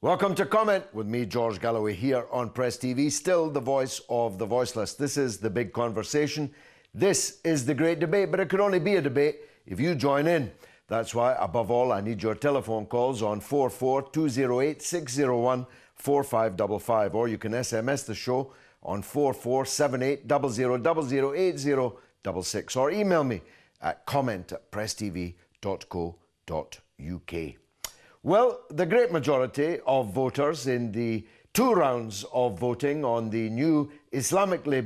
Welcome to Comment with me, George Galloway, here on Press TV, still the voice of the voiceless. This is the big conversation. This is the great debate, but it could only be a debate if you join in. That's why, above all, I need your telephone calls on 44208-601-4555, or you can SMS the show on 447800008066, or email me at comment@presstv.co.uk. Well, the great majority of voters in the two rounds of voting on the new Islamically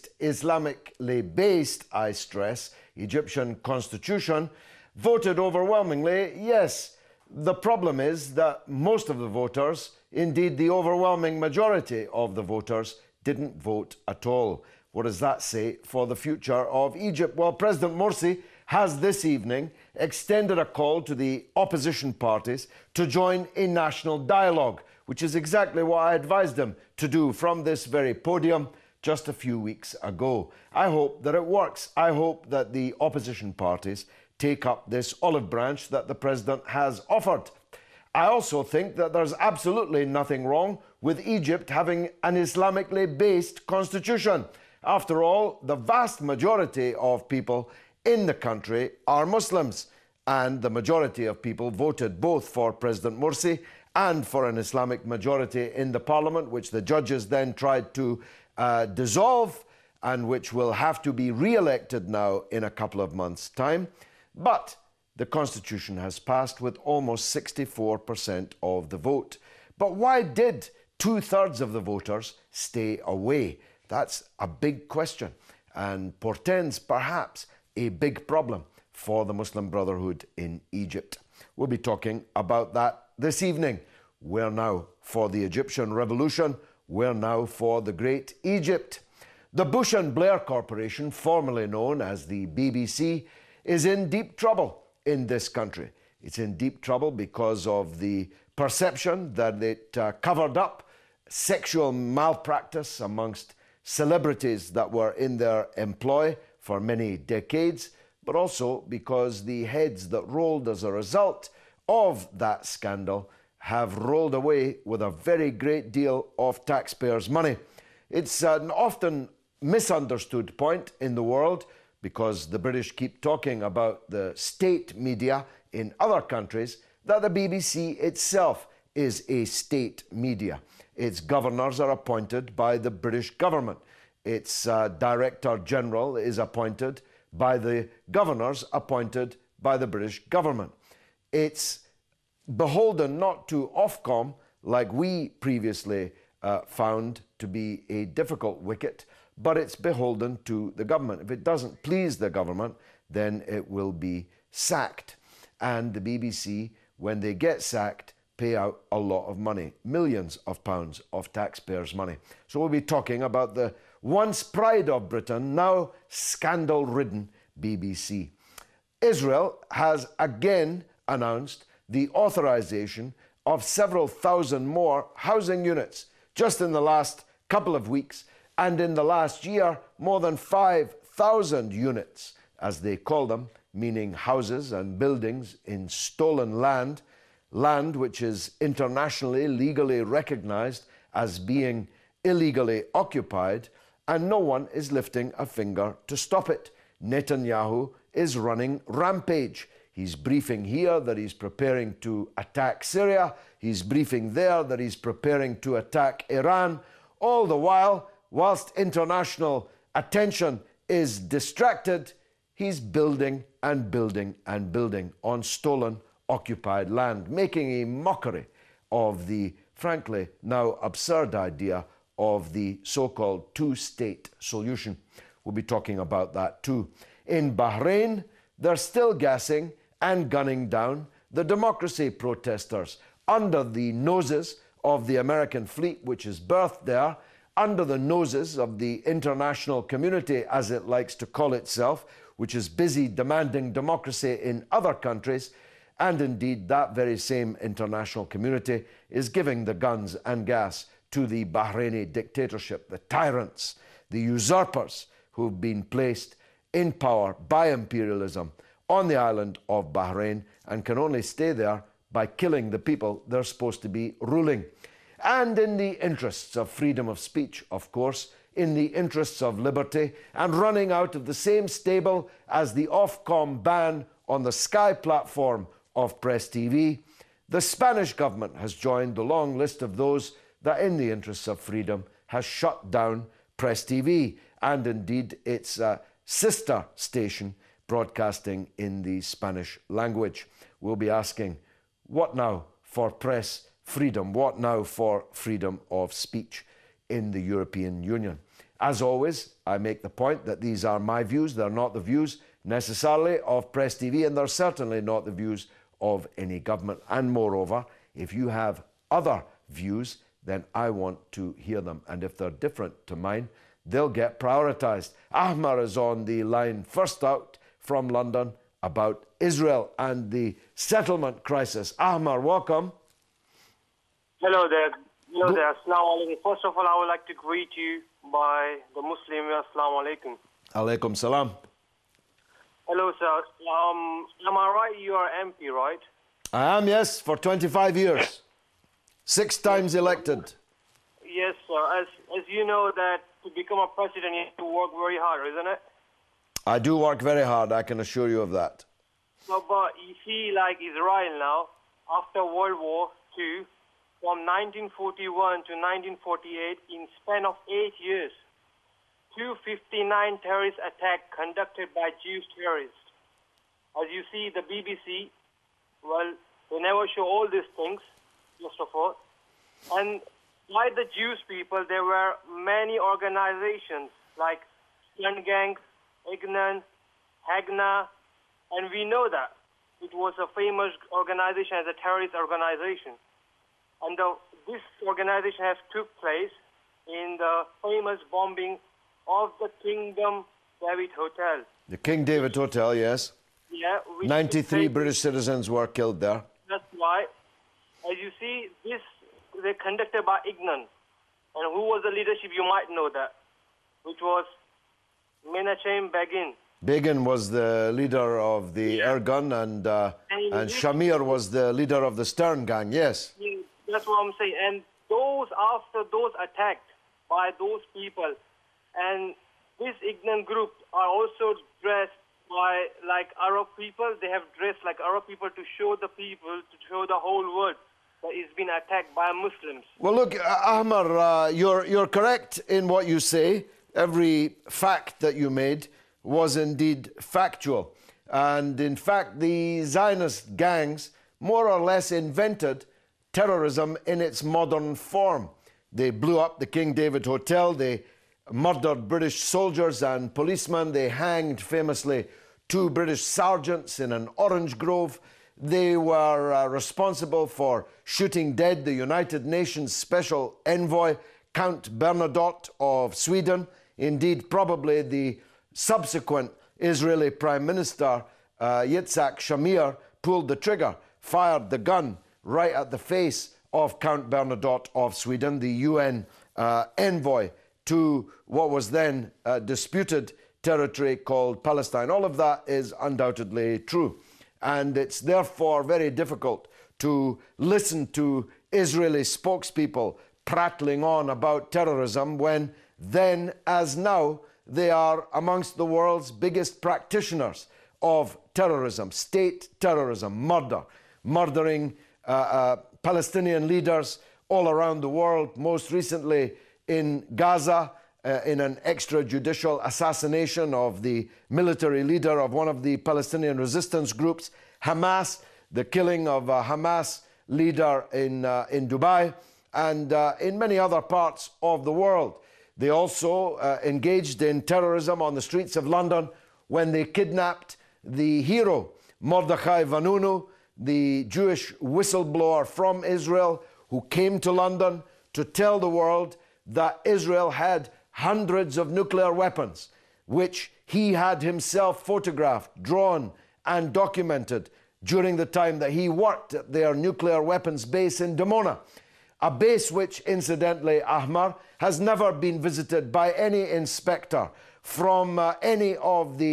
based, I stress, Egyptian constitution, voted overwhelmingly yes. The problem is that most of the voters, indeed the overwhelming majority of the voters, didn't vote at all. What does that say for the future of Egypt? Well, President Morsi has this evening extended a call to the opposition parties to join a national dialogue, which is exactly what I advised them to do from this very podium just a few weeks ago. I hope that it works. I hope that the opposition parties take up this olive branch that the president has offered. I also think that there's absolutely nothing wrong with Egypt having an Islamically based constitution. After all, the vast majority of people in the country are Muslims, and the majority of people voted both for President Morsi and for an Islamic majority in the parliament, which the judges then tried to dissolve and which will have to be re-elected now in a couple of months' time. But the constitution has passed with almost 64% of the vote. But why did 2/3 of the voters stay away? That's a big question and portends perhaps a big problem for the Muslim Brotherhood in Egypt. We'll be talking about that this evening. We're now for the Egyptian Revolution. We're now for the Great Egypt. The Bush and Blair Corporation, formerly known as the BBC, is in deep trouble in this country. It's in deep trouble because of the perception that it covered up sexual malpractice amongst celebrities that were in their employ for many decades, but also because the heads that rolled as a result of that scandal have rolled away with a very great deal of taxpayers' money. It's an often misunderstood point in the world because the British keep talking about the state media in other countries, that the BBC itself is a state media. Its governors are appointed by the British government. Its Director General is appointed by the governors appointed by the British government. It's beholden not to Ofcom, like we previously found to be a difficult wicket, but it's beholden to the government. If it doesn't please the government, then it will be sacked. And the BBC, when they get sacked, pay out a lot of money, millions of pounds of taxpayers' money. So we'll be talking about the once pride of Britain, now scandal-ridden BBC. Israel has again announced the authorization of several thousand more housing units just in the last couple of weeks, and in the last year, more than 5,000 units, as they call them, meaning houses and buildings in stolen land which is internationally legally recognized as being illegally occupied, and no one is lifting a finger to stop it. Netanyahu is running rampage. He's briefing here that he's preparing to attack Syria. He's briefing there that he's preparing to attack Iran. All the while, whilst international attention is distracted, he's building and building and building on stolen, occupied land, making a mockery of the, frankly, now absurd idea of the so-called two-state solution. We'll be talking about that too. In Bahrain, they're still gassing and gunning down the democracy protesters under the noses of the American fleet, which is berthed there, under the noses of the international community, as it likes to call itself, which is busy demanding democracy in other countries. And indeed, that very same international community is giving the guns and gas to the Bahraini dictatorship, the tyrants, the usurpers who've been placed in power by imperialism on the island of Bahrain and can only stay there by killing the people they're supposed to be ruling. And in the interests of freedom of speech, of course, in the interests of liberty, and running out of the same stable as the Ofcom ban on the Sky platform of Press TV, the Spanish government has joined the long list of those that, in the interests of freedom, has shut down Press TV and indeed its sister station broadcasting in the Spanish language. We'll be asking, what now for press freedom? What now for freedom of speech in the European Union? As always, I make the point that these are my views. They're not the views necessarily of Press TV, and they're certainly not the views of any government. And moreover, if you have other views, then I want to hear them. And if they're different to mine, they'll get prioritised. Ahmar is on the line first out from London about Israel and the settlement crisis. Ahmar, welcome. Hello there. Hello there. Assalamu alaikum. First of all, I would like to greet you by the Muslim way. Assalamu alaikum. Alaikum salam. Hello, sir. Am I right? You are MP, right? I am, yes, for 25 years. 6 times elected. Yes, sir. As you know that to become a president, you have to work very hard, isn't it? I do work very hard, I can assure you of that. So, but you see, like Israel now, after World War II, from 1941 to 1948, in span of 8 years, 259 terrorist attacks conducted by Jewish terrorists. As you see, the BBC, well, they never show all these things, first of all. And like the Jewish people, there were many organizations like Stern Gang, Ignan, Hagna, and we know that it was a famous organization as a terrorist organization. And this organization has took place in the famous bombing of the Kingdom David Hotel. The King David Hotel, yes. Yeah. 93 British citizens were killed there. That's right. As you see, this they conducted by Ignan. And who was the leadership? You might know that, which was Menachem Begin. Begin was the leader of the Ergun, and Shamir was the leader of the Stern Gang, yes. Yeah, that's what I'm saying. And after those attacked by those people, and this Ignan group are also dressed by like Arab people. They have dressed like Arab people to show the people, to show the whole world that it's been attacked by Muslims. Well, look, Ahmar, you're correct in what you say. Every fact that you made was indeed factual. And in fact, the Zionist gangs more or less invented terrorism in its modern form. They blew up the King David Hotel. They murdered British soldiers and policemen. They hanged, famously, 2 British sergeants in an orange grove. They were responsible for shooting dead the United Nations Special Envoy, Count Bernadotte of Sweden. Indeed, probably the subsequent Israeli Prime Minister, Yitzhak Shamir, pulled the trigger, fired the gun right at the face of Count Bernadotte of Sweden, the UN envoy to what was then disputed territory called Palestine. All of that is undoubtedly true. And it's therefore very difficult to listen to Israeli spokespeople prattling on about terrorism when then, as now, they are amongst the world's biggest practitioners of terrorism, state terrorism, murdering Palestinian leaders all around the world, most recently in Gaza, in an extrajudicial assassination of the military leader of one of the Palestinian resistance groups, Hamas, the killing of a Hamas leader in Dubai, and in many other parts of the world. They also engaged in terrorism on the streets of London when they kidnapped the hero, Mordechai Vanunu, the Jewish whistleblower from Israel who came to London to tell the world that Israel had hundreds of nuclear weapons, which he had himself photographed, drawn, and documented during the time that he worked at their nuclear weapons base in Dimona. A base which, incidentally, Ahmar, has never been visited by any inspector from any of the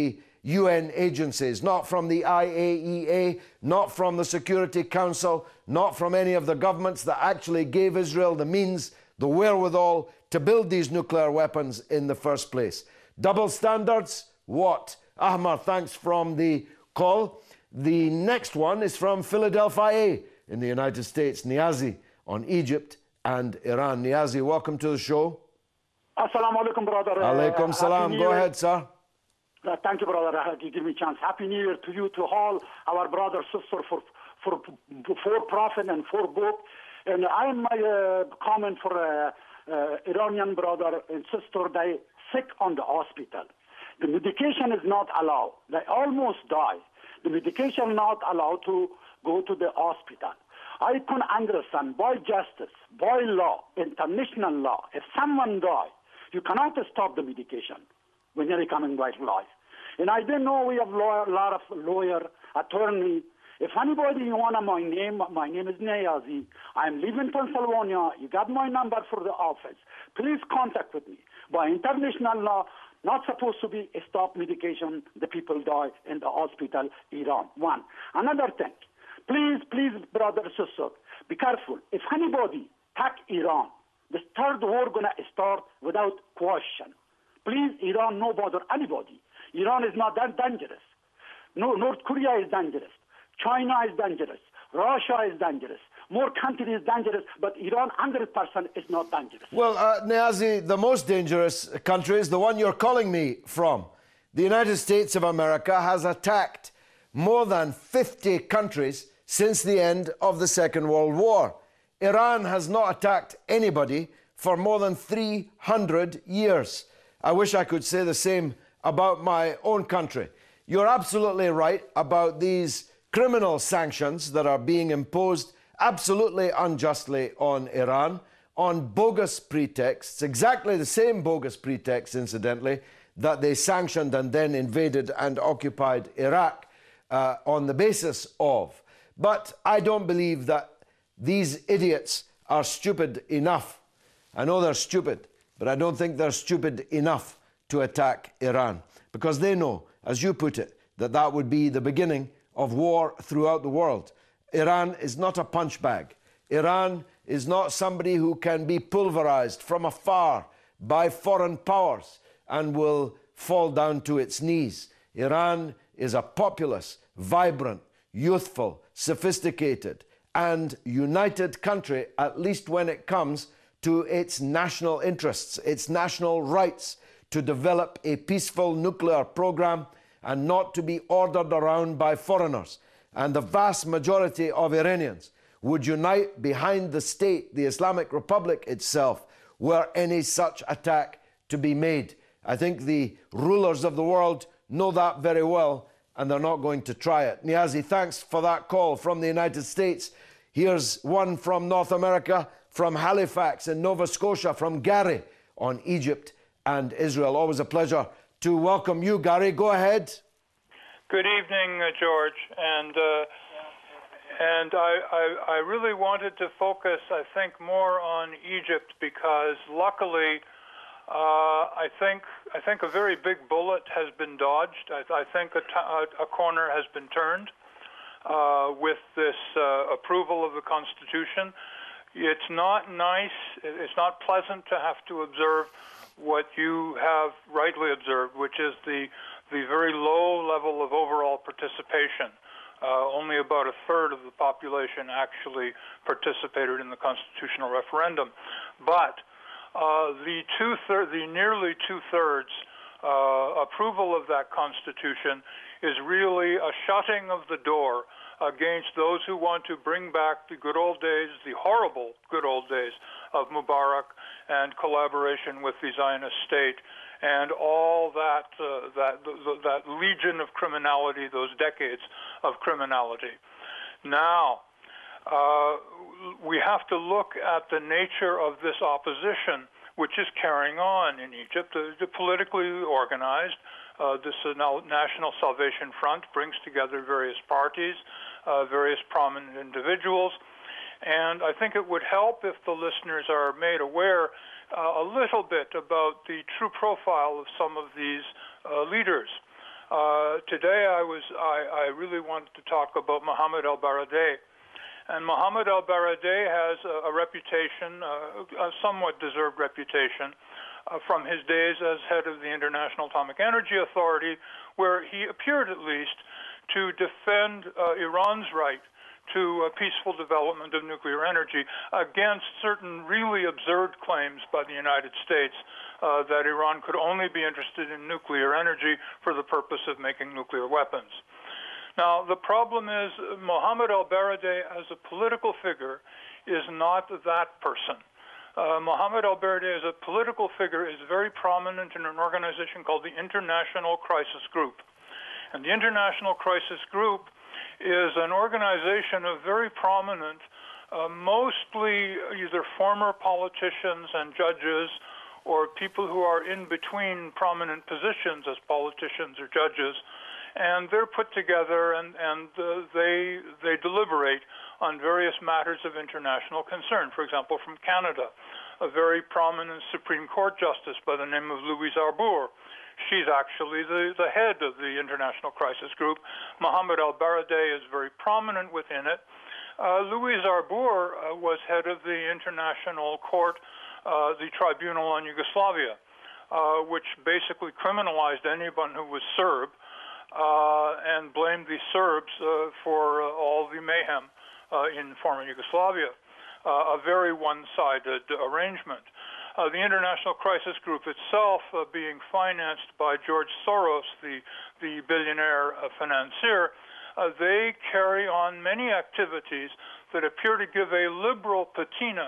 UN agencies, not from the IAEA, not from the Security Council, not from any of the governments that actually gave Israel the means, the wherewithal to build these nuclear weapons in the first place. Double standards? What? Ahmar, thanks from the call. The next one is from Philadelphia in the United States. Niazi on Egypt and Iran. Niazi, welcome to the show. Assalamu alaikum, brother. Alaikum salam. Go ahead, sir. Thank you, brother. You give me a chance. Happy New Year to you, to all our brothers, sisters, for prophet and for book. And I am my comment for Iranian brother and sister. They sick on the hospital. The medication is not allowed. They almost die. The medication not allowed to go to the hospital. I can understand by justice, by law, international law, if someone dies, you cannot stop the medication when you're coming back life. And I didn't know we have a lot of lawyer, attorney. If anybody want my name is Niazi. I'm living in Pennsylvania. You got my number for the office. Please contact with me. By international law, not supposed to be stop medication. The people die in the hospital, Iran. One. Another thing. Please, brother, sister, be careful. If anybody attack Iran, the third war gonna start without question. Please, Iran, no bother anybody. Iran is not that dangerous. No, North Korea is dangerous. China is dangerous. Russia is dangerous. More countries is dangerous, but Iran 100% is not dangerous. Well, Niazi, the most dangerous country is the one you're calling me from. The United States of America has attacked more than 50 countries since the end of the Second World War. Iran has not attacked anybody for more than 300 years. I wish I could say the same about my own country. You're absolutely right about these criminal sanctions that are being imposed absolutely unjustly on Iran on bogus pretexts, exactly the same bogus pretexts, incidentally, that they sanctioned and then invaded and occupied Iraq on the basis of. But I don't believe that these idiots are stupid enough. I know they're stupid, but I don't think they're stupid enough to attack Iran, because they know, as you put it, that that would be the beginning of war throughout the world. Iran is not a punch bag. Iran is not somebody who can be pulverized from afar by foreign powers and will fall down to its knees. Iran is a populous, vibrant, youthful, sophisticated, and united country, at least when it comes to its national interests, its national rights to develop a peaceful nuclear program and not to be ordered around by foreigners. And the vast majority of Iranians would unite behind the state, the Islamic Republic itself, were any such attack to be made. I think the rulers of the world know that very well, and they're not going to try it. Niazi, thanks for that call from the United States. Here's one from North America, from Halifax in Nova Scotia, from Gary on Egypt and Israel. Always a pleasure to welcome you, Gary. Go ahead. Good evening, George. And I really wanted to focus, I think, more on Egypt because luckily I think a very big bullet has been dodged. I think a corner has been turned with this approval of the Constitution. It's not nice, it's not pleasant to have to observe what you have rightly observed, which is the very low level of overall participation. Only about a third of the population actually participated in the constitutional referendum. But the nearly two-thirds approval of that Constitution is really a shutting of the door against those who want to bring back the good old days, the horrible good old days of Mubarak and collaboration with the Zionist state and all that legion of criminality, those decades of criminality. Now, we have to look at the nature of this opposition, which is carrying on in Egypt. The politically organized, this National Salvation Front brings together various parties, various prominent individuals, and I think it would help if the listeners are made aware a little bit about the true profile of some of these leaders. Today I really wanted to talk about Mohammed al-Baradei. And Mohammed al-Baradei has a reputation, a somewhat deserved reputation, from his days as head of the International Atomic Energy Authority, where he appeared at least to defend Iran's right to peaceful development of nuclear energy against certain really absurd claims by the United States that Iran could only be interested in nuclear energy for the purpose of making nuclear weapons. Now, the problem is Mohammed al-Baradei as a political figure is not that person. Mohammed al-Baradei as a political figure is very prominent in an organization called the International Crisis Group. And the International Crisis Group is an organization of very prominent, mostly either former politicians and judges or people who are in between prominent positions as politicians or judges. And they're put together and they deliberate on various matters of international concern. For example, from Canada, a very prominent Supreme Court justice by the name of Louise Arbour. She's actually the head of the International Crisis Group. Mohammed al-Baradei is very prominent within it. Louise Arbour was head of the International Court, the Tribunal on Yugoslavia, which basically criminalized anyone who was Serb and blamed the Serbs for all the mayhem in former Yugoslavia. A very one-sided arrangement. The International Crisis Group itself being financed by George Soros, the billionaire financier, they carry on many activities that appear to give a liberal patina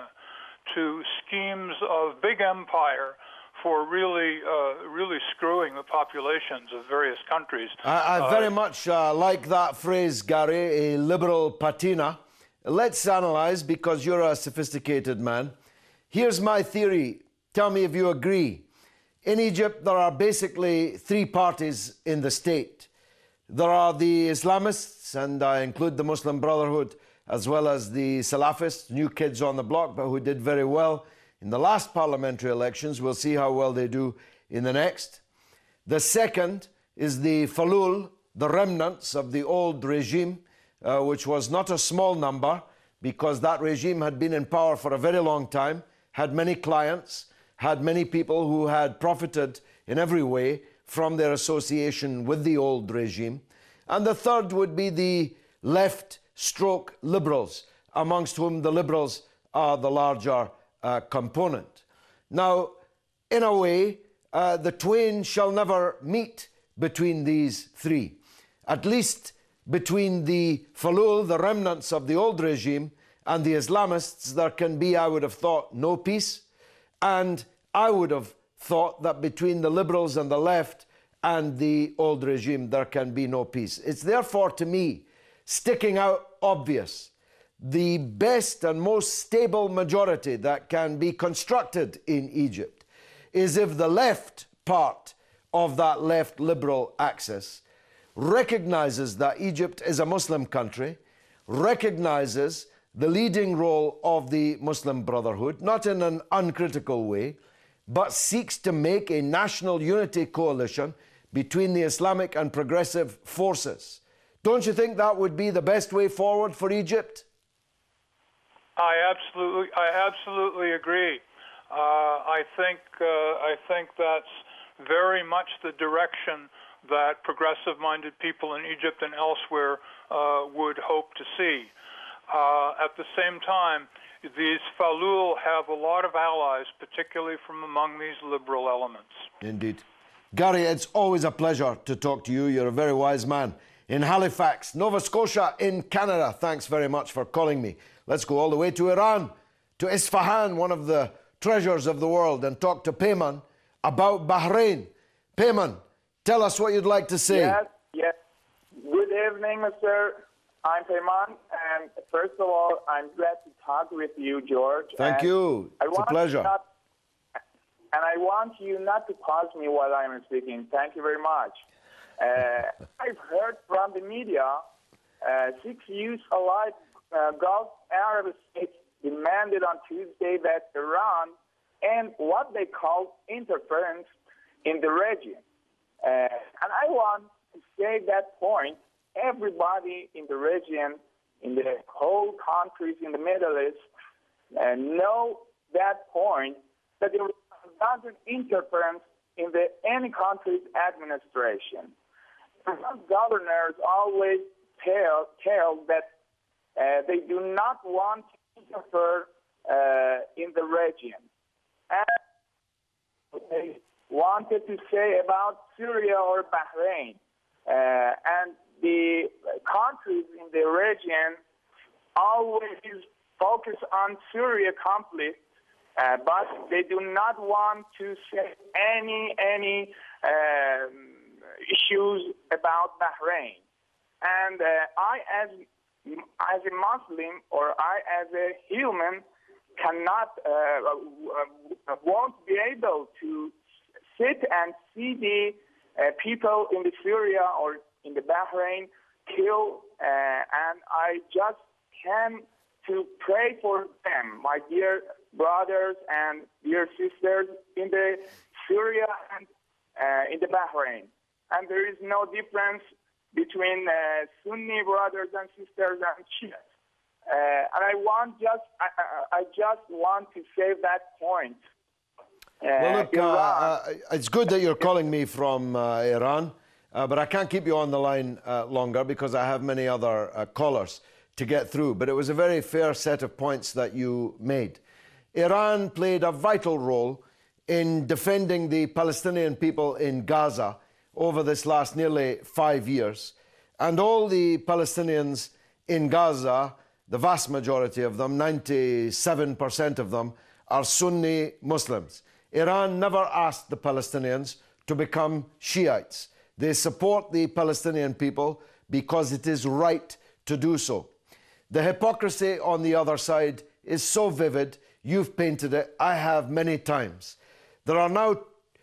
to schemes of big empire for really screwing the populations of various countries. I very much like that phrase, Gary, a liberal patina. Let's analyze, because you're a sophisticated man. Here's my theory. Tell me if you agree. In Egypt, there are basically three parties in the state. There are the Islamists, and I include the Muslim Brotherhood, as well as the Salafists, new kids on the block, but who did very well in the last parliamentary elections. We'll see how well they do in the next. The second is the Falul, the remnants of the old regime, which was not a small number, because that regime had been in power for a very long time, had many clients, had many people who had profited in every way from their association with the old regime. And the third would be the left-stroke liberals, amongst whom the liberals are the larger component. Now, in a way, the twain shall never meet between these three. At least between the Falul, the remnants of the old regime, and the Islamists, there can be, I would have thought, no peace. And I would have thought that between the liberals and the left and the old regime, there can be no peace. It's therefore, to me, sticking out obvious, the best and most stable majority that can be constructed in Egypt is if the left part of that left liberal axis recognizes that Egypt is a Muslim country, recognizes the leading role of the Muslim Brotherhood, not in an uncritical way, but seeks to make a national unity coalition between the Islamic and progressive forces. Don't you think that would be the best way forward for Egypt? I absolutely agree. I think that's very much the direction that progressive-minded people in Egypt and elsewhere would hope to see. At the same time, these Falul have a lot of allies, particularly from among these liberal elements. Indeed. Gary, it's always a pleasure to talk to you. You're a very wise man. In Halifax, Nova Scotia, in Canada, thanks very much for calling me. Let's go all the way to Iran, to Isfahan, one of the treasures of the world, and talk to Payman about Bahrain. Payman, tell us what you'd like to say. Yes. Good evening, Mr. I'm Payman, and first of all, I'm glad to talk with you, George. Thank you. It's a pleasure. And I want you not to pause me while I'm speaking. Thank you very much. I've heard from the media 6 youth allied Gulf Arab states demanded on Tuesday that Iran end what they call interference in the region. And I want to say that point, everybody in the region, in the whole countries in the Middle East, know that point, that there doesn't interference in any country's administration. Governors always tell that they do not want to interfere in the region. And they wanted to say about Syria or Bahrain. And the countries in the region always focus on Syria conflict, but they do not want to say any issues about Bahrain. And I, as a Muslim, or I, as a human, cannot, won't be able to sit and see the people in the Syria or in the Bahrain killed, and I just came to pray for them, my dear brothers and dear sisters in the Syria and in the Bahrain. And there is no difference between Sunni brothers and sisters and Shias. And I just want to say that point. Well, look, it's good that you're calling me from Iran, but I can't keep you on the line longer because I have many other callers to get through. But it was a very fair set of points that you made. Iran played a vital role in defending the Palestinian people in Gaza over this last nearly 5 years. And all the Palestinians in Gaza, the vast majority of them, 97% of them, are Sunni Muslims. Iran never asked the Palestinians to become Shiites. They support the Palestinian people because it is right to do so. The hypocrisy on the other side is so vivid, you've painted it, I have many times. There are now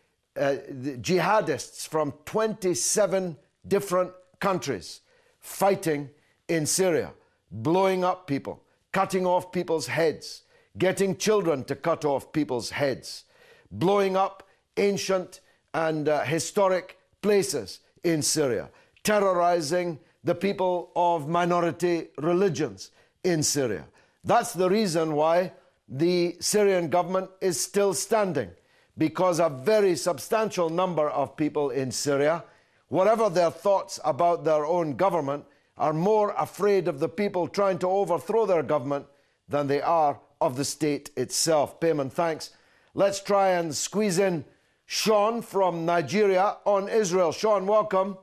jihadists from 27 different countries fighting in Syria, blowing up people, cutting off people's heads, getting children to cut off people's heads, blowing up ancient and historic places in Syria, terrorizing the people of minority religions in Syria. That's the reason why the Syrian government is still standing, because a very substantial number of people in Syria, whatever their thoughts about their own government, are more afraid of the people trying to overthrow their government than they are of the state itself. Payman, thanks. Let's try and squeeze in Sean from Nigeria on Israel. Sean, welcome.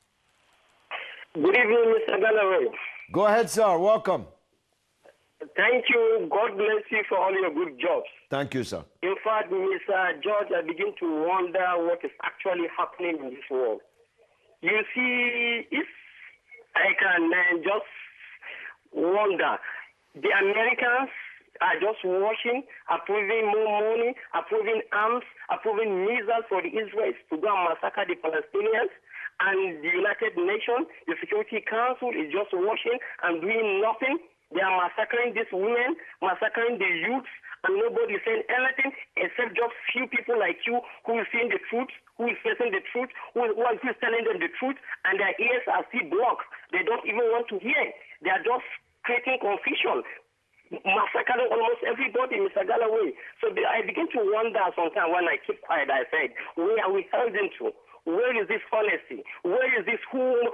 Good evening, Mr. Galloway. Go ahead, sir. Welcome. Thank you. God bless you for all your good jobs. Thank you, sir. In fact, Mr. George, I begin to wonder what is actually happening in this world. You see, if I can just wonder, the Americans are just watching, approving more money, approving arms, approving missiles for the Israelis to go and massacre the Palestinians. And the United Nations, the Security Council, is just watching and doing nothing. They are massacring these women, massacring the youths, and nobody is saying anything except just few people like you who is seeing the truth, who is facing the truth, who is telling them the truth, and their ears are still blocked. They don't even want to hear. They are just creating confusion, massacring almost everybody, Mr. Galloway. So I begin to wonder sometimes when I keep quiet, I said, where are we held into? Where is this honesty? Where is this human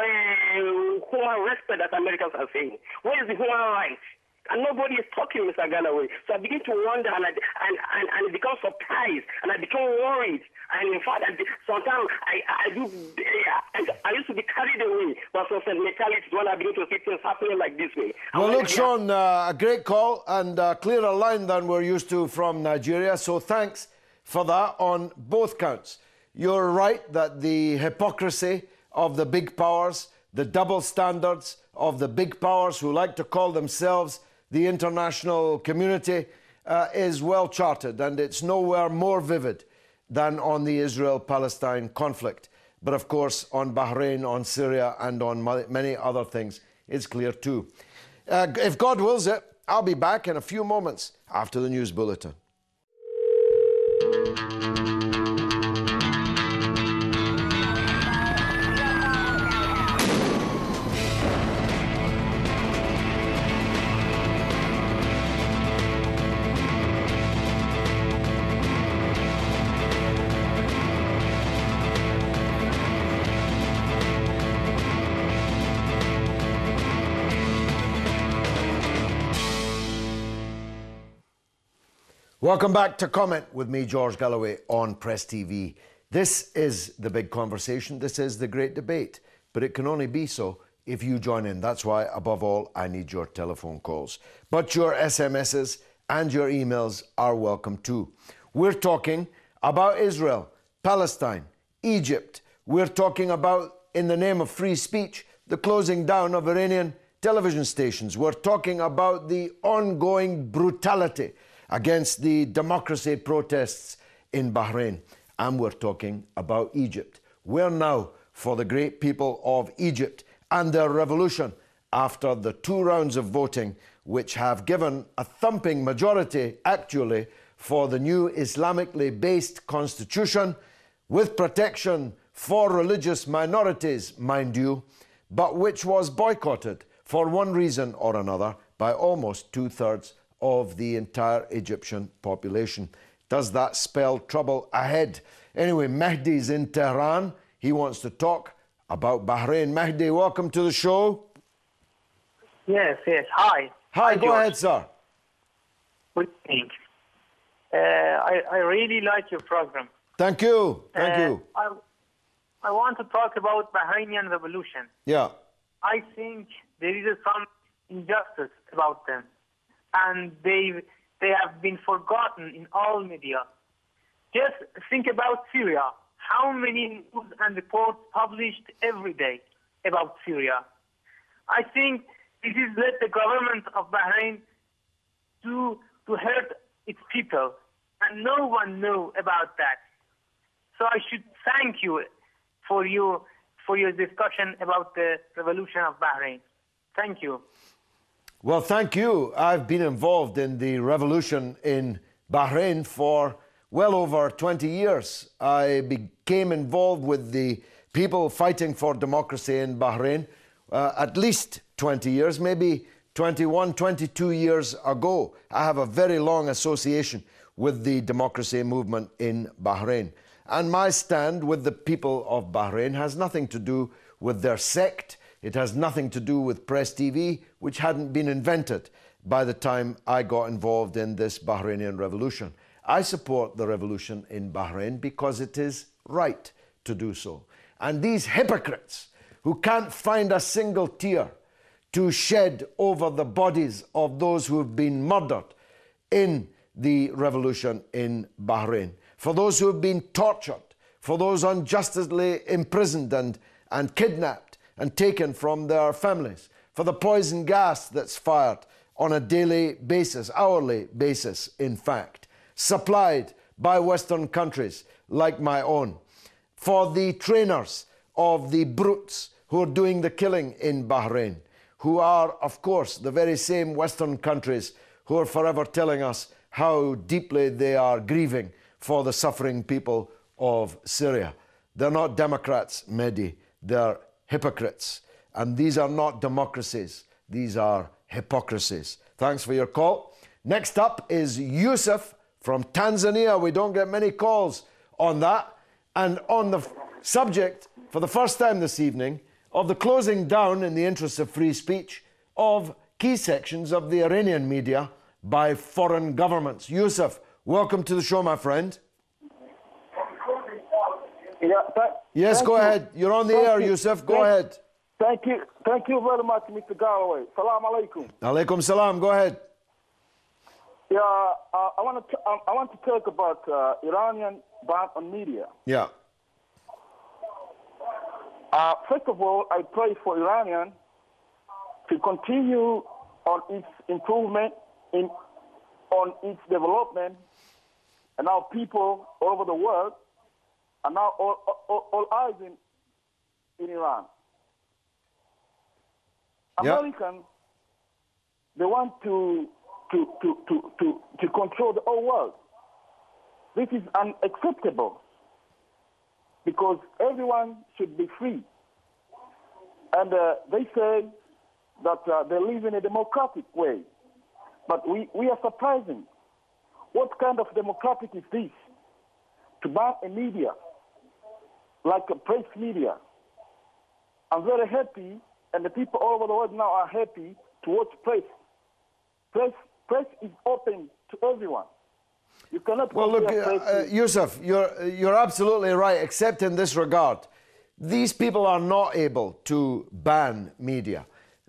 respect that Americans are saying? Where is the human rights? And nobody is talking, Mr. Galloway. So I begin to wonder, and I become surprised, and I become worried. And in fact, sometimes I used to be carried away by some sentimentalities when I begin to see things happening like this way. Well, look, Sean, a great call and a clearer line than we're used to from Nigeria. So thanks for that on both counts. You're right that the hypocrisy of the big powers, the double standards of the big powers who like to call themselves the international community is well charted, and it's nowhere more vivid than on the Israel-Palestine conflict. But of course, on Bahrain, on Syria, and on many other things, it's clear too. If God wills it, I'll be back in a few moments after the news bulletin. Welcome back to Comment with me, George Galloway, on Press TV. This is the big conversation. This is the great debate. But it can only be so if you join in. That's why, above all, I need your telephone calls. But your SMSs and your emails are welcome too. We're talking about Israel, Palestine, Egypt. We're talking about, in the name of free speech, the closing down of Iranian television stations. We're talking about the ongoing brutality against the democracy protests in Bahrain. And we're talking about Egypt. Where now for the great people of Egypt and their revolution after the 2 rounds of voting, which have given a thumping majority, actually, for the new Islamically based constitution, with protection for religious minorities, mind you, but which was boycotted for one reason or another by almost 2/3 of the entire Egyptian population. Does that spell trouble ahead? Anyway, Mehdi's in Tehran. He wants to talk about Bahrain. Mehdi, welcome to the show. Yes. Hi. Hi, go George. ahead, sir. Good evening. I really like your program. Thank you. Thank you. I want to talk about Bahrainian revolution. Yeah. I think there is some injustice about them, and they have been forgotten in all media. Just think about Syria. How many news and reports published every day about Syria? I think this is let the government of Bahrain to hurt its people, and no one know about that. So I should thank you for your discussion about the revolution of Bahrain. Thank you. Well, thank you. I've been involved in the revolution in Bahrain for well over 20 years. I became involved with the people fighting for democracy in Bahrain at least 20 years, maybe 21, 22 years ago. I have a very long association with the democracy movement in Bahrain. And my stand with the people of Bahrain has nothing to do with their sect. It has nothing to do with Press TV, which hadn't been invented by the time I got involved in this Bahrainian revolution. I support the revolution in Bahrain because it is right to do so. And these hypocrites who can't find a single tear to shed over the bodies of those who have been murdered in the revolution in Bahrain, for those who have been tortured, for those unjustly imprisoned and kidnapped and taken from their families, for the poison gas that's fired on a daily basis, hourly basis, in fact, supplied by Western countries like my own, for the trainers of the brutes who are doing the killing in Bahrain, who are, of course, the very same Western countries who are forever telling us how deeply they are grieving for the suffering people of Syria. They're not Democrats, Mehdi. They're hypocrites. And these are not democracies. These are hypocrisies. Thanks for your call. Next up is Yusuf from Tanzania. We don't get many calls on that. And on the subject, for the first time this evening, of the closing down, in the interests of free speech, of key sections of the Iranian media by foreign governments. Yusuf, welcome to the show, my friend. Yes, go ahead. You're on the air, Yusuf. Go ahead. Thank you. Thank you very much, Mr. Galloway. Salam alaikum. Alaikum salam. Go ahead. Yeah, I want to talk about Iranian ban on media. Yeah. First of all, I pray for Iranian to continue on its improvement, on its development, and now people all over the world are now all eyes in Iran. Yeah. Americans, they want to control the whole world. This is unacceptable because everyone should be free. And they say that they live in a democratic way. But we are surprising. What kind of democratic is this? To ban a media, like a press media. I'm very happy, and the people all over the world now are happy to watch press. Press is open to everyone. You cannot. Well, look, Yusuf, you're absolutely right, except in this regard. These people are not able to ban media.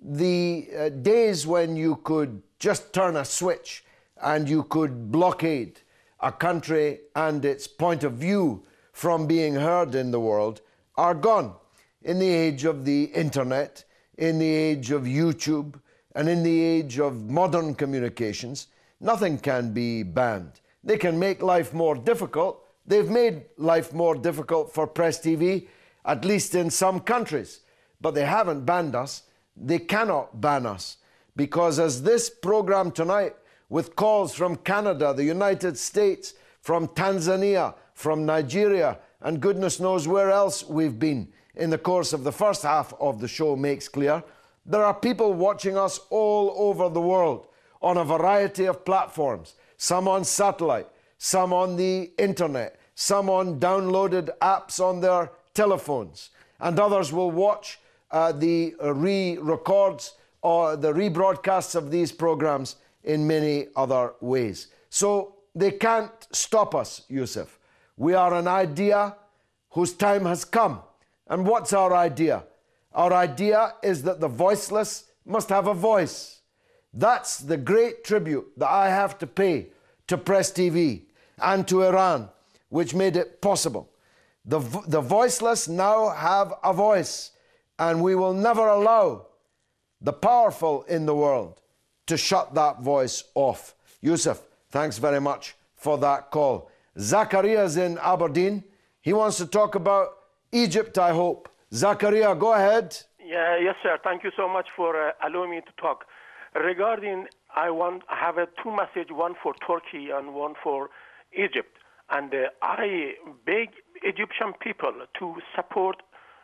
The days when you could just turn a switch and you could blockade a country and its point of view from being heard in the world are gone. In the age of the internet, in the age of YouTube, and in the age of modern communications, nothing can be banned. They can make life more difficult. They've made life more difficult for Press TV, at least in some countries. But they haven't banned us. They cannot ban us. Because as this program tonight, with calls from Canada, the United States, from Tanzania, from Nigeria, and goodness knows where else we've been in the course of the first half of the show makes clear, there are people watching us all over the world on a variety of platforms, some on satellite, some on the internet, some on downloaded apps on their telephones, and others will watch the re-records or the rebroadcasts of these programs in many other ways. So they can't stop us, Yusuf. We are an idea whose time has come. And what's our idea? Our idea is that the voiceless must have a voice. That's the great tribute that I have to pay to Press TV and to Iran, which made it possible. The voiceless now have a voice, and we will never allow the powerful in the world to shut that voice off. Yusuf, thanks very much for that call. Zachariah's in Aberdeen. He wants to talk about Egypt, I hope. Zachariah, go ahead. Yes, sir. Thank you so much for allowing me to talk. Regarding, I have two messages, one for Turkey and one for Egypt. And I beg Egyptian people to support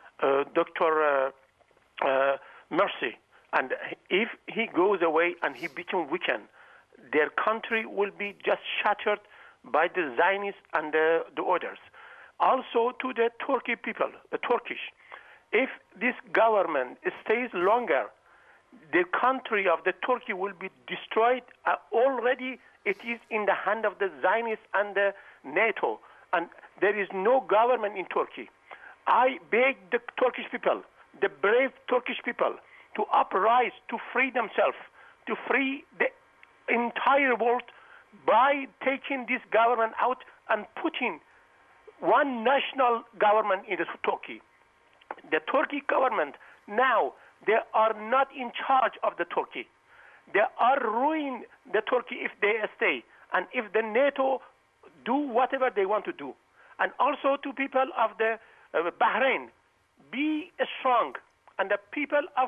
Dr. Morsi. And if he goes away and he becomes weakened, their country will be just shattered by the Zionists and the others. Also to the Turkey people, the Turkish, if this government stays longer, the country of the Turkey will be destroyed. Already it is in the hand of the Zionists and the NATO, and there is no government in Turkey. I beg the Turkish people, the brave Turkish people, to uprise, to free themselves, to free the entire world by taking this government out and putting one national government in Turkey. The Turkey government now, they are not in charge of the Turkey. They are ruining the Turkey if they stay, and if the NATO do whatever they want to do. And also to people of the Bahrain, be strong, and the people of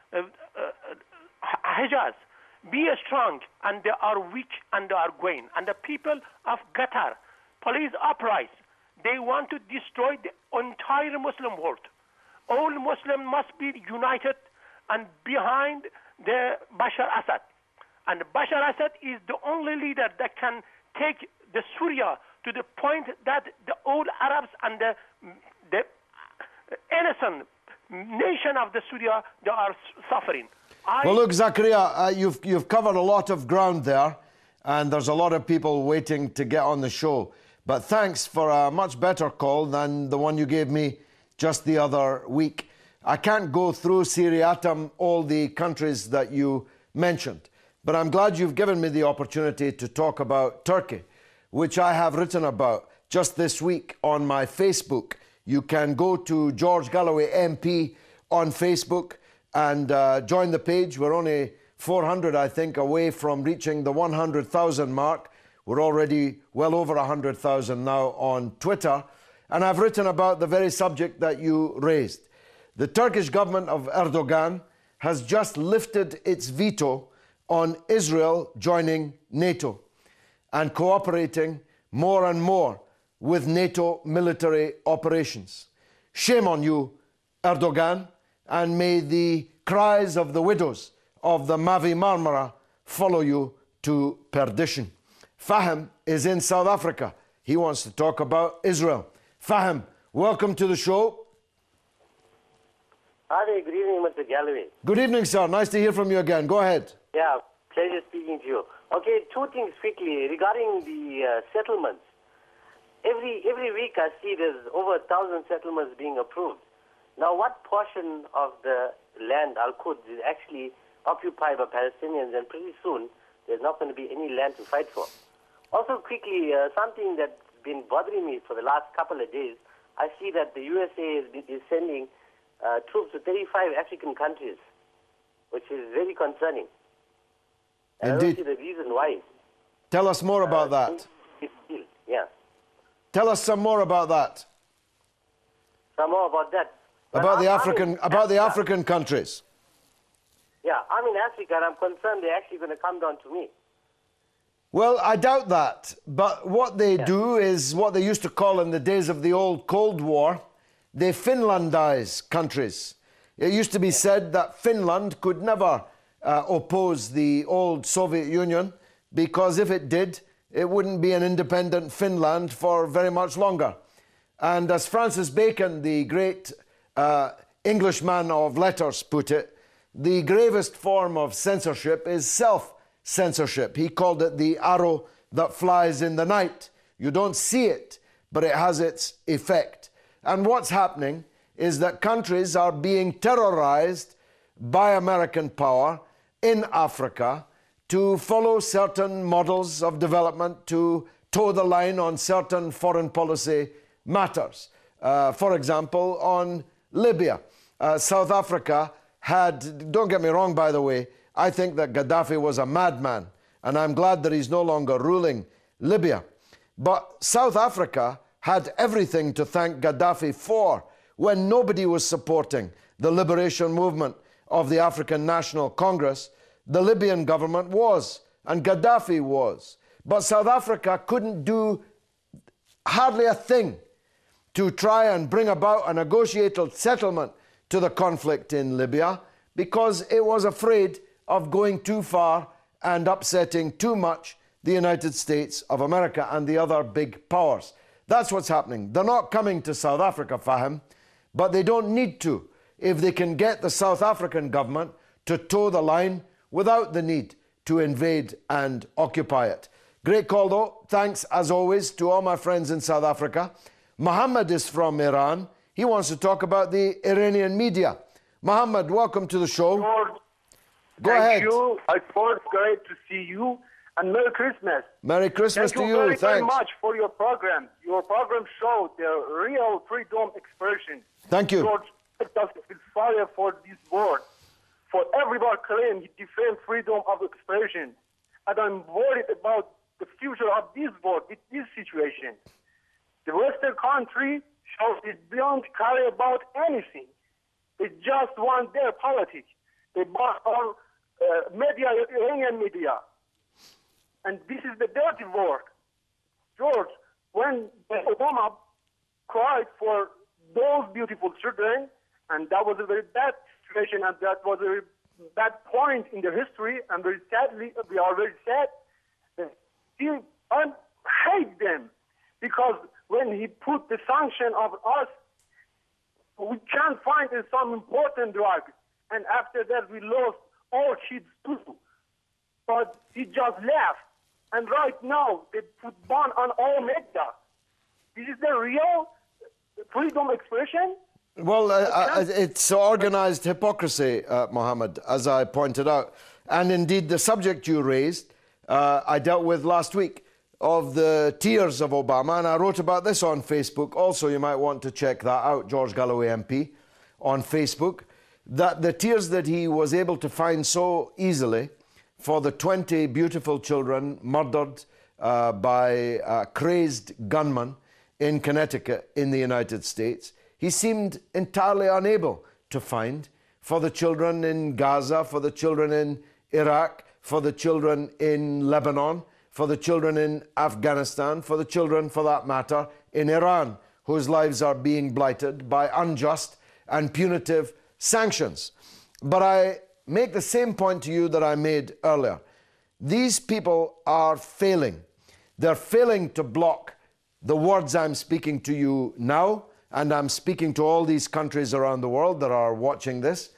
Hijaz, be strong, and they are weak and they are going. And the people of Qatar, please uprise. They want to destroy the entire Muslim world. All Muslims must be united and behind the Bashar Assad. And Bashar Assad is the only leader that can take the Syria to the point that the old Arabs and the innocent nation of the Syria, they are suffering. Well, look, Zakaria, you've covered a lot of ground there, and there's a lot of people waiting to get on the show. But thanks for a much better call than the one you gave me just the other week. I can't go through seriatim all the countries that you mentioned, but I'm glad you've given me the opportunity to talk about Turkey, which I have written about just this week on my Facebook. You can go to George Galloway MP on Facebook and join the page. We're only 400, I think, away from reaching the 100,000 mark. We're already well over 100,000 now on Twitter. And I've written about the very subject that you raised. The Turkish government of Erdogan has just lifted its veto on Israel joining NATO and cooperating more and more with NATO military operations. Shame on you, Erdogan, and may the cries of the widows of the Mavi Marmara follow you to perdition. Fahim is in South Africa. He wants to talk about Israel. Fahim, welcome to the show. Hi, good evening, Mr. Galloway. Good evening, sir. Nice to hear from you again. Go ahead. Yeah. Pleasure speaking to you. Okay, two things quickly regarding the settlements. Every week I see there's over 1,000 settlements being approved. Now, what portion of the land, Al-Quds, is actually occupied by Palestinians, and pretty soon there's not going to be any land to fight for. Also, quickly, something that's been bothering me for the last couple of days, I see that the USA is sending troops to 35 African countries, which is very concerning. And I don't see the reason why. Tell us more about that. Yeah. Tell us some more about that. Some more about that. About the African countries. Yeah, I'm in Africa and I'm concerned they're actually going to come down to me. Well, I doubt that. But what they do is what they used to call in the days of the old Cold War, they Finlandize countries. It used to be said that Finland could never oppose the old Soviet Union, because if it did, it wouldn't be an independent Finland for very much longer. And as Francis Bacon, the great Englishman of letters, put it, the gravest form of censorship is self-censorship. He called it the arrow that flies in the night. You don't see it, but it has its effect. And what's happening is that countries are being terrorized by American power in Africa to follow certain models of development, to toe the line on certain foreign policy matters. For example, on Libya. South Africa had, don't get me wrong by the way, I think that Gaddafi was a madman, and I'm glad that he's no longer ruling Libya. But South Africa had everything to thank Gaddafi for when nobody was supporting the liberation movement of the African National Congress. The Libyan government was, and Gaddafi was. But South Africa couldn't do hardly a thing to try and bring about a negotiated settlement to the conflict in Libya, because it was afraid of going too far and upsetting too much the United States of America and the other big powers. That's what's happening. They're not coming to South Africa, Fahim, but they don't need to if they can get the South African government to toe the line without the need to invade and occupy it. Great call though. Thanks as always to all my friends in South Africa. Mohammed is from Iran. He wants to talk about the Iranian media. Mohammed, welcome to the show. Go ahead. Thank you. It's great to see you. And Merry Christmas. Merry Christmas to you. Thank you very much for your program. Your program showed the real freedom expression. Thank you. George, it does fire for this word. For everybody claim he defends freedom of expression. And I'm worried about the future of this word with this situation. The Western country shows it don't care about anything. They just want their politics. They bought our media, Iranian media. And this is the dirty work. George, when Obama cried for those beautiful children, and that was a very bad situation, and that was a very bad point in the history, and very sadly, we are very sad. I hate them, because when he put the sanction of us, we can't find some important drug. And after that, we lost all kids too. But he just left. And right now, they put ban on all media. This is the real freedom expression? Well, it's organized hypocrisy, Mohammed, as I pointed out. And indeed, the subject you raised, I dealt with last week, of the tears of Obama. And I wrote about this on Facebook. Also, you might want to check that out, George Galloway MP, on Facebook. That the tears that he was able to find so easily for the 20 beautiful children murdered by crazed gunmen in Connecticut in the United States, he seemed entirely unable to find for the children in Gaza, for the children in Iraq, for the children in Lebanon, for the children in Afghanistan, for the children, for that matter, in Iran, whose lives are being blighted by unjust and punitive sanctions. But I make the same point to you that I made earlier. These people are failing. They're failing to block the words I'm speaking to you now, and I'm speaking to all these countries around the world that are watching this.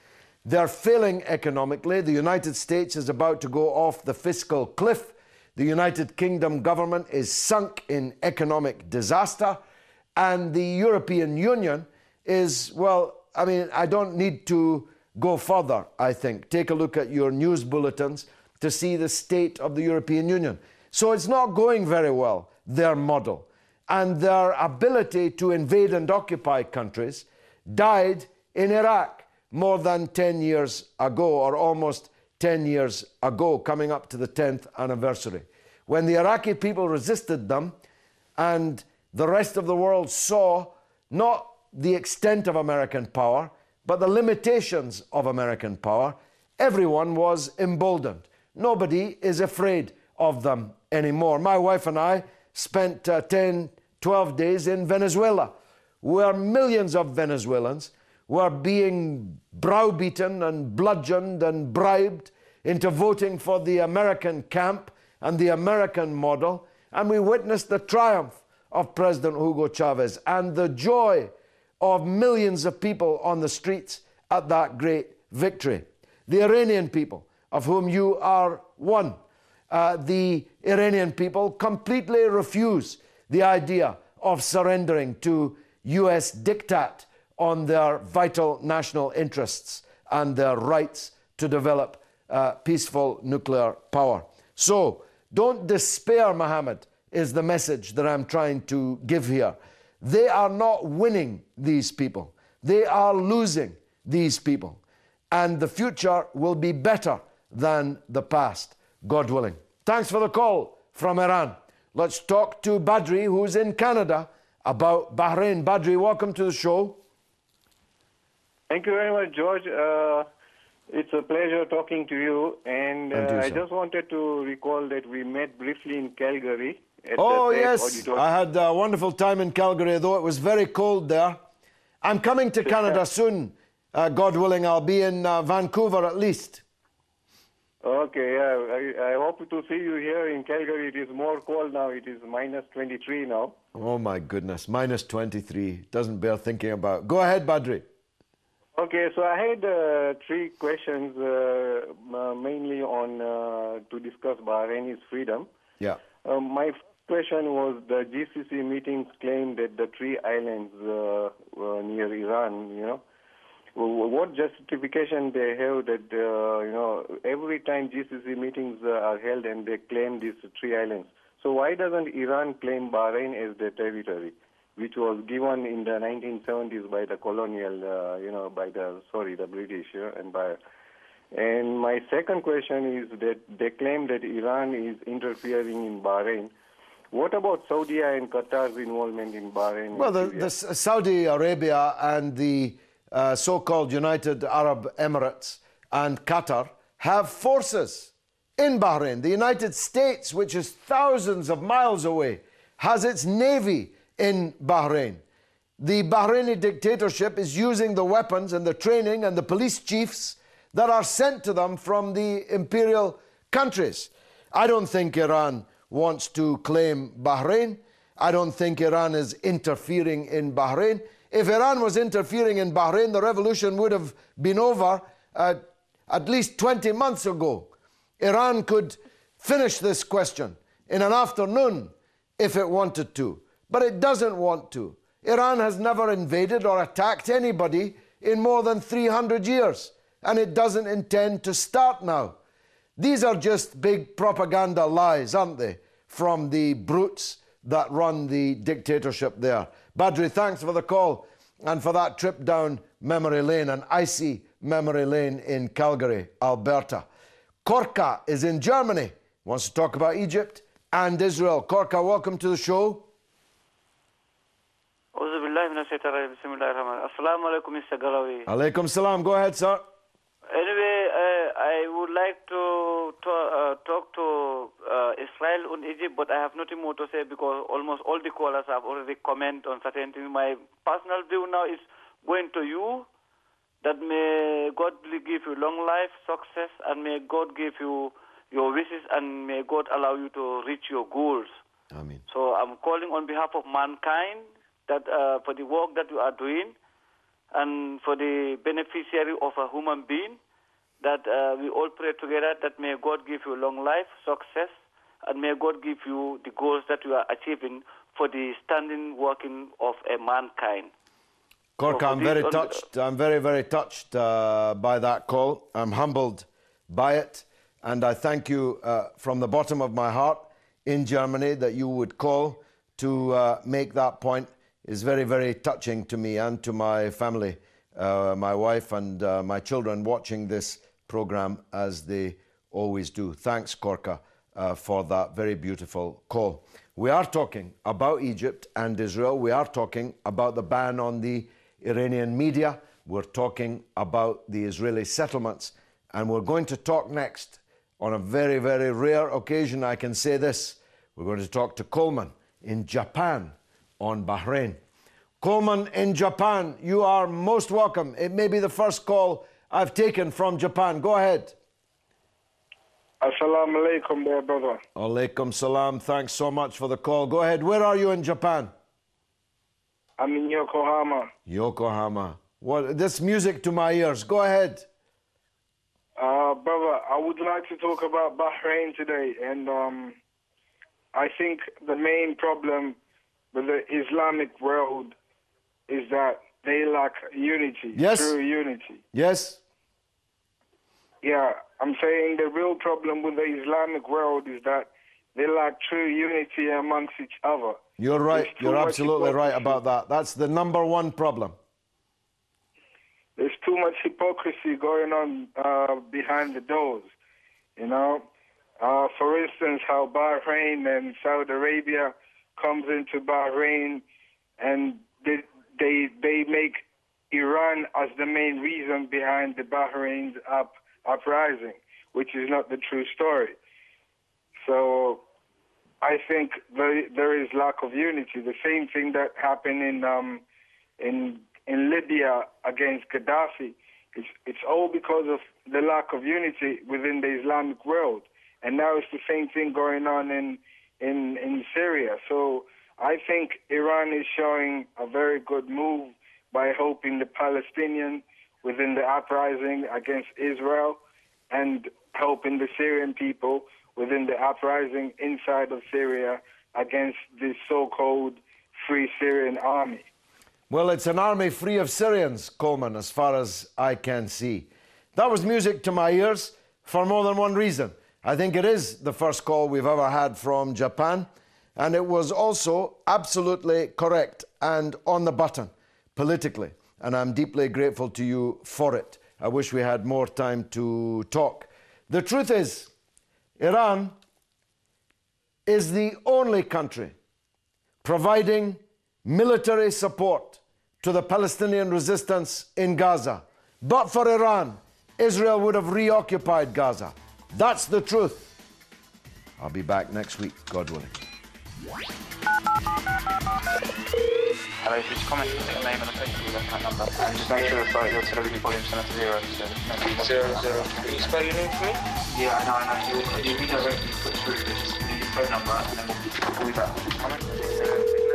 They're failing economically. The United States is about to go off the fiscal cliff. The United Kingdom government is sunk in economic disaster. And the European Union is, well, I mean, I don't need to go further, I think. Take a look at your news bulletins to see the state of the European Union. So it's not going very well, their model. And their ability to invade and occupy countries died in Iraq more than 10 years ago, or almost 10 years ago, coming up to the 10th anniversary, when the Iraqi people resisted them and the rest of the world saw not the extent of American power, but the limitations of American power. Everyone was emboldened. Nobody is afraid of them anymore. My wife and I spent 10, 12 days in Venezuela, where millions of Venezuelans were being browbeaten and bludgeoned and bribed into voting for the American camp and the American model. And we witnessed the triumph of President Hugo Chavez and the joy of millions of people on the streets at that great victory. The Iranian people, of whom you are one, the Iranian people completely refuse the idea of surrendering to US diktat on their vital national interests and their rights to develop peaceful nuclear power. So don't despair, Mohammed, is the message that I'm trying to give here. They are not winning, these people. They are losing, these people. And the future will be better than the past, God willing. Thanks for the call from Iran. Let's talk to Badri, who's in Canada, about Bahrain. Badri, welcome to the show. Thank you very much, George. It's a pleasure talking to you. And I just wanted to recall that we met briefly in Calgary. Oh, yes. I had a wonderful time in Calgary, though it was very cold there. I'm coming to Canada soon. God willing, I'll be in Vancouver at least. Okay, yeah. I hope to see you here in Calgary. It is more cold now. It is minus 23 now. Oh, my goodness. Minus 23. Doesn't bear thinking about. Go ahead, Badri. Okay, so I had 3 questions, mainly on to discuss Bahraini's freedom. Yeah. My first question was the GCC meetings claimed that the 3 islands near Iran, you know, what justification they have that, you know, every time GCC meetings are held and they claim these 3 islands. So why doesn't Iran claim Bahrain as their territory, which was given in the 1970s by the colonial, you know, by the British Empire? And my second question is that they claim that Iran is interfering in Bahrain. What about Saudi and Qatar's involvement in Bahrain? Well, the Saudi Arabia and the so-called United Arab Emirates and Qatar have forces in Bahrain. The United States, which is thousands of miles away, has its navy in Bahrain. The Bahraini dictatorship is using the weapons and the training and the police chiefs that are sent to them from the imperial countries. I don't think Iran wants to claim Bahrain. I don't think Iran is interfering in Bahrain. If Iran was interfering in Bahrain, the revolution would have been over at least 20 months ago. Iran could finish this question in an afternoon if it wanted to, but it doesn't want to. Iran has never invaded or attacked anybody in more than 300 years, and it doesn't intend to start now. These are just big propaganda lies, aren't they, from the brutes that run the dictatorship there. Badri, thanks for the call and for that trip down memory lane, an icy memory lane in Calgary, Alberta. Korka is in Germany, wants to talk about Egypt and Israel. Korka, welcome to the show. Assalamu alaikum, Mr. Galawi. Alaikum salam. Go ahead, sir. Anyway, I would like to talk to Israel and Egypt, but I have nothing more to say because almost all the callers have already commented on certain things. My personal view now is going to you, that may God give you long life, success, and may God give you your wishes, and may God allow you to reach your goals. Amen. So I'm calling on behalf of mankind that for the work that you are doing. and for the beneficiary of a human being, that we all pray together that may God give you long life, success, and may God give you the goals that you are achieving for the standing working of a mankind. Korka, I'm very touched. I'm very, very touched by that call. I'm humbled by it. And I thank you from the bottom of my heart in Germany that you would call to make that point. Is very, very touching to me and to my family, my wife and my children watching this program as they always do. Thanks, Korka, for that very beautiful call. We are talking about Egypt and Israel. We are talking about the ban on the Iranian media. We're talking about the Israeli settlements. And we're going to talk next on a very, very rare occasion. I can say this. We're going to talk to Coleman in Japan on Bahrain. Coleman in Japan, you are most welcome. It may be the first call I've taken from Japan. Go ahead. Assalamu alaikum there, brother. Alaikum salam. Thanks so much for the call. Go ahead. Where are you in Japan? I'm in Yokohama. Yokohama. What? This music to my ears. Go ahead. Brother, I would like to talk about Bahrain today. And I think the main problem with the Islamic world is that they lack unity, true unity. Yes. Yeah, I'm saying the real problem with the Islamic world is that they lack true unity amongst each other. You're right. You're absolutely right about that. That's the number one problem. There's too much hypocrisy going on behind the doors, you know. For instance, how Bahrain and Saudi Arabia comes into Bahrain and they make Iran as the main reason behind the Bahrain's uprising, which is not the true story. So I think there is lack of unity. The same thing that happened in Libya against Gaddafi. It's all because of the lack of unity within the Islamic world. And now it's the same thing going on in Syria. So I think Iran is showing a very good move by helping the Palestinians within the uprising against Israel and helping the Syrian people within the uprising inside of Syria against the so-called Free Syrian Army. Well, it's an army free of Syrians, Coleman, as far as I can see. That was music to my ears for more than one reason. I think it is the first call we've ever had from Japan, and it was also absolutely correct and on the button politically, and I'm deeply grateful to you for it. I wish we had more time to talk. The truth is, Iran is the only country providing military support to the Palestinian resistance in Gaza. But for Iran, Israel would have reoccupied Gaza. That's the truth. I'll be back next week, God willing. Hello, if you just comment your name and the Facebook that number, and just make sure that your television volume is set to 0. So, 00. Can you spell your name for me? Yeah, I know. You'll be directly put through. Just leave your phone number and then we'll call you back. Comment.